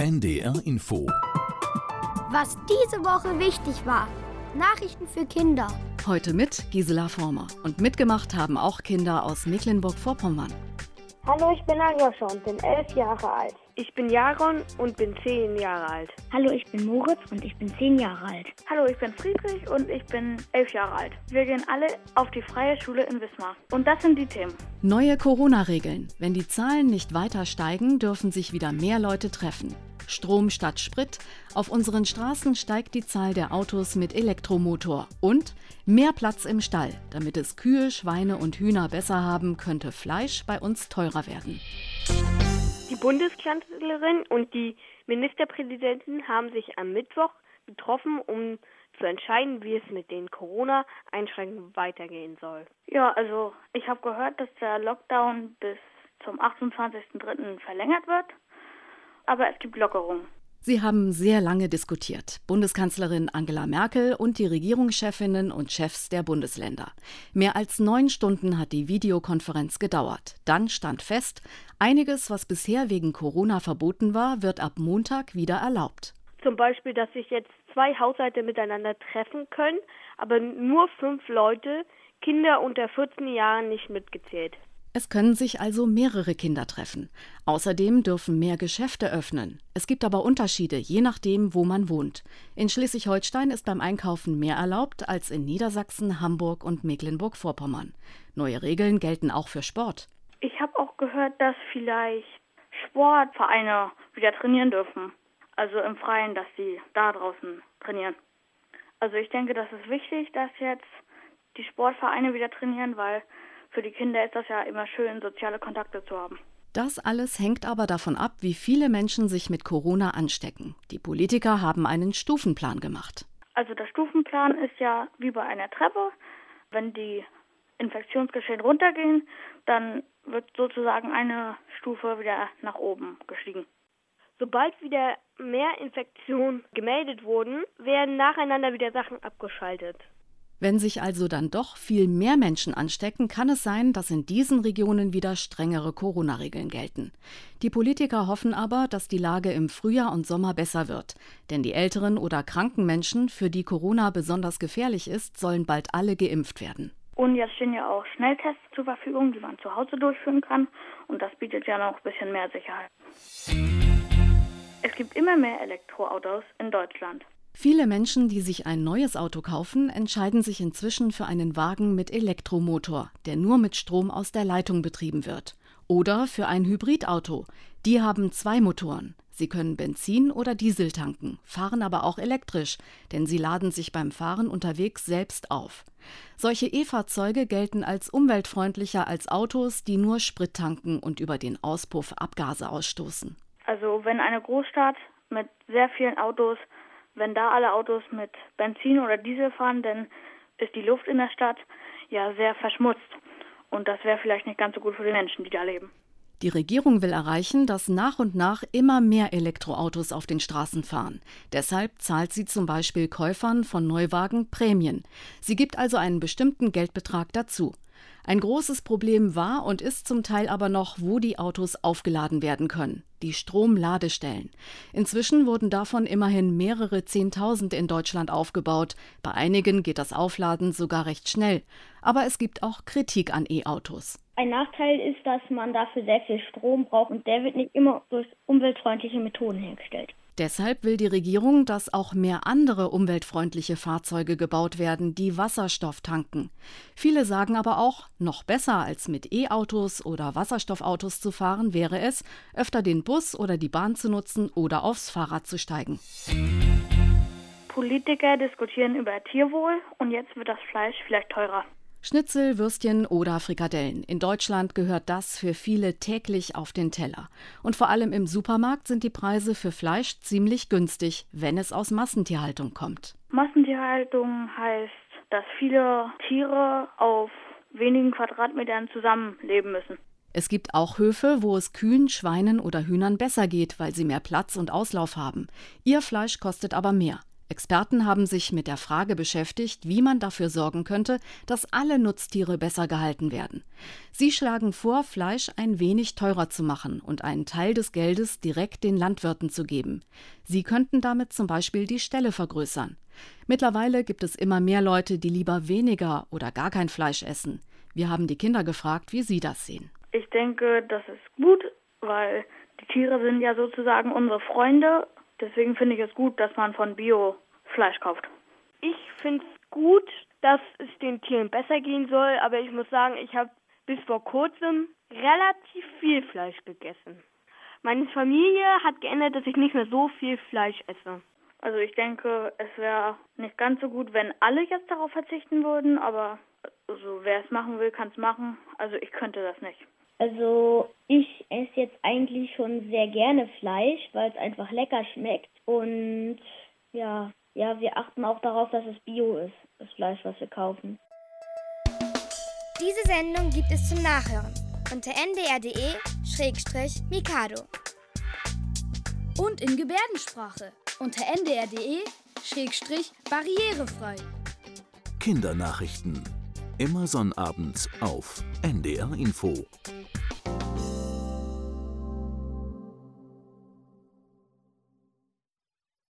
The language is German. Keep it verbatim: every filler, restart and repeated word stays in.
N D R Info. Was diese Woche wichtig war. Nachrichten für Kinder. Heute mit Gisela Former. Und mitgemacht haben auch Kinder aus Mecklenburg-Vorpommern. Hallo, ich bin Aljoscha und bin elf Jahre alt. Ich bin Jaron und bin zehn Jahre alt. Hallo, ich bin Moritz und ich bin zehn Jahre alt. Hallo, ich bin Friedrich und ich bin elf Jahre alt. Wir gehen alle auf die Freie Schule in Wismar. Und das sind die Themen. Neue Corona-Regeln. Wenn die Zahlen nicht weiter steigen, dürfen sich wieder mehr Leute treffen. Strom statt Sprit. Auf unseren Straßen steigt die Zahl der Autos mit Elektromotor. Und mehr Platz im Stall. Damit es Kühe, Schweine und Hühner besser haben, könnte Fleisch bei uns teurer werden. Die Bundeskanzlerin und die Ministerpräsidenten haben sich am Mittwoch getroffen, um zu entscheiden, wie es mit den Corona-Einschränkungen weitergehen soll. Ja, also ich habe gehört, dass der Lockdown bis zum achtundzwanzigsten dritten verlängert wird. Aber es gibt Lockerungen. Sie haben sehr lange diskutiert, Bundeskanzlerin Angela Merkel und die Regierungschefinnen und Chefs der Bundesländer. Mehr als neun Stunden hat die Videokonferenz gedauert. Dann stand fest, einiges, was bisher wegen Corona verboten war, wird ab Montag wieder erlaubt. Zum Beispiel, dass sich jetzt zwei Haushalte miteinander treffen können, aber nur fünf Leute, Kinder unter vierzehn Jahren nicht mitgezählt. Es können sich also mehrere Kinder treffen. Außerdem dürfen mehr Geschäfte öffnen. Es gibt aber Unterschiede, je nachdem, wo man wohnt. In Schleswig-Holstein ist beim Einkaufen mehr erlaubt als in Niedersachsen, Hamburg und Mecklenburg-Vorpommern. Neue Regeln gelten auch für Sport. Ich habe auch gehört, dass vielleicht Sportvereine wieder trainieren dürfen. Also im Freien, dass sie da draußen trainieren. Also ich denke, das ist wichtig, dass jetzt die Sportvereine wieder trainieren, weil für die Kinder ist das ja immer schön, soziale Kontakte zu haben. Das alles hängt aber davon ab, wie viele Menschen sich mit Corona anstecken. Die Politiker haben einen Stufenplan gemacht. Also der Stufenplan ist ja wie bei einer Treppe. Wenn die Infektionsgeschehen runtergehen, dann wird sozusagen eine Stufe wieder nach oben gestiegen. Sobald wieder mehr Infektionen gemeldet wurden, werden nacheinander wieder Sachen abgeschaltet. Wenn sich also dann doch viel mehr Menschen anstecken, kann es sein, dass in diesen Regionen wieder strengere Corona-Regeln gelten. Die Politiker hoffen aber, dass die Lage im Frühjahr und Sommer besser wird. Denn die älteren oder kranken Menschen, für die Corona besonders gefährlich ist, sollen bald alle geimpft werden. Und jetzt stehen ja auch Schnelltests zur Verfügung, die man zu Hause durchführen kann. Und das bietet ja noch ein bisschen mehr Sicherheit. Es gibt immer mehr Elektroautos in Deutschland. Viele Menschen, die sich ein neues Auto kaufen, entscheiden sich inzwischen für einen Wagen mit Elektromotor, der nur mit Strom aus der Leitung betrieben wird. Oder für ein Hybridauto. Die haben zwei Motoren. Sie können Benzin oder Diesel tanken, fahren aber auch elektrisch, denn sie laden sich beim Fahren unterwegs selbst auf. Solche E-Fahrzeuge gelten als umweltfreundlicher als Autos, die nur Sprit tanken und über den Auspuff Abgase ausstoßen. Also wenn eine Großstadt mit sehr vielen Autos Wenn da alle Autos mit Benzin oder Diesel fahren, dann ist die Luft in der Stadt ja sehr verschmutzt. Und das wäre vielleicht nicht ganz so gut für die Menschen, die da leben. Die Regierung will erreichen, dass nach und nach immer mehr Elektroautos auf den Straßen fahren. Deshalb zahlt sie zum Beispiel Käufern von Neuwagen Prämien. Sie gibt also einen bestimmten Geldbetrag dazu. Ein großes Problem war und ist zum Teil aber noch, wo die Autos aufgeladen werden können. Die Stromladestellen. Inzwischen wurden davon immerhin mehrere Zehntausend in Deutschland aufgebaut. Bei einigen geht das Aufladen sogar recht schnell. Aber es gibt auch Kritik an E-Autos. Ein Nachteil ist, dass man dafür sehr viel Strom braucht und der wird nicht immer durch umweltfreundliche Methoden hergestellt. Deshalb will die Regierung, dass auch mehr andere umweltfreundliche Fahrzeuge gebaut werden, die Wasserstoff tanken. Viele sagen aber auch, noch besser als mit E-Autos oder Wasserstoffautos zu fahren, wäre es, öfter den Bus oder die Bahn zu nutzen oder aufs Fahrrad zu steigen. Politiker diskutieren über Tierwohl und jetzt wird das Fleisch vielleicht teurer. Schnitzel, Würstchen oder Frikadellen. In Deutschland gehört das für viele täglich auf den Teller. Und vor allem im Supermarkt sind die Preise für Fleisch ziemlich günstig, wenn es aus Massentierhaltung kommt. Massentierhaltung heißt, dass viele Tiere auf wenigen Quadratmetern zusammenleben müssen. Es gibt auch Höfe, wo es Kühen, Schweinen oder Hühnern besser geht, weil sie mehr Platz und Auslauf haben. Ihr Fleisch kostet aber mehr. Experten haben sich mit der Frage beschäftigt, wie man dafür sorgen könnte, dass alle Nutztiere besser gehalten werden. Sie schlagen vor, Fleisch ein wenig teurer zu machen und einen Teil des Geldes direkt den Landwirten zu geben. Sie könnten damit zum Beispiel die Ställe vergrößern. Mittlerweile gibt es immer mehr Leute, die lieber weniger oder gar kein Fleisch essen. Wir haben die Kinder gefragt, wie sie das sehen. Ich denke, das ist gut, weil die Tiere sind ja sozusagen unsere Freunde. Deswegen finde ich es gut, dass man von Bio-Fleisch kauft. Ich finde es gut, dass es den Tieren besser gehen soll, aber ich muss sagen, ich habe bis vor kurzem relativ viel Fleisch gegessen. Meine Familie hat geändert, dass ich nicht mehr so viel Fleisch esse. Also ich denke, es wäre nicht ganz so gut, wenn alle jetzt darauf verzichten würden, aber also wer es machen will, kann es machen. Also ich könnte das nicht. Also ich esse jetzt eigentlich schon sehr gerne Fleisch, weil es einfach lecker schmeckt. Und ja, ja, wir achten auch darauf, dass es Bio ist, das Fleisch, was wir kaufen. Diese Sendung gibt es zum Nachhören unter n d r punkt d e Schrägstrich Mikado. Und in Gebärdensprache unter n d r punkt d e Schrägstrich barrierefrei. Kindernachrichten. Immer sonnabends auf N D R Info.